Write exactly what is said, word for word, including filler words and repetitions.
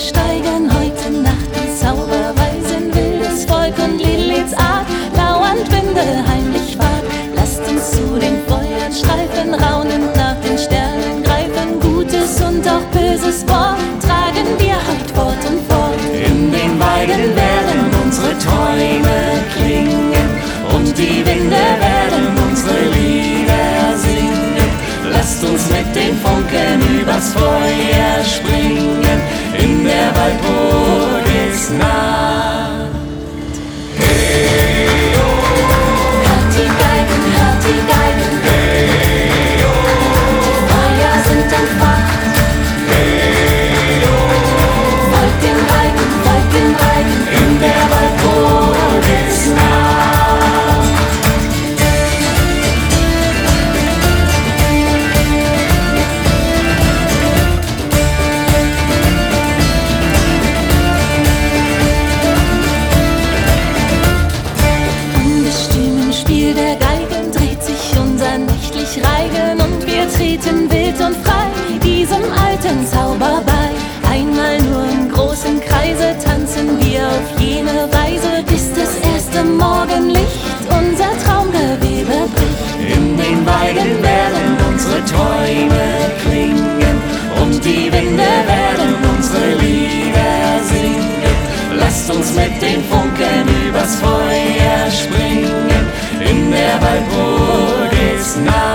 steigen heute Nacht in Zauberweise in wildes Volk und Liliths Art. Lauernd Winde heimlich wart, lasst uns zu den Feuern streifen, raunend nach den Sternen greifen. Gutes und auch böses Wort tragen wir heut fort und fort. In den Weiden werden unsere Träume klingen und die Winde werden unsere Lieder singen. Lasst uns mit den Funken übers Feuer springen in der Walpurgisnacht. Hey, oh. Hört die Geigen, hört die Geigen. Hey, oh. Die Feuer sind entfacht. Hey, oh. Folgt den Reigen, folgt den Reigen in der Walpurgisnacht. Der Geigen dreht sich unser nächtlich Reigen und wir treten wild und frei diesem alten Zauber bei. Einmal nur im großen Kreise tanzen wir auf jene Weise, bis das erste Morgenlicht unser Traumgewebe bricht. In den Weiden werden unsere Träume klingen und die Winde werden unsere Lieder singen. Lasst uns mit den Funken übers Feuer springen in der Walpurgisnacht.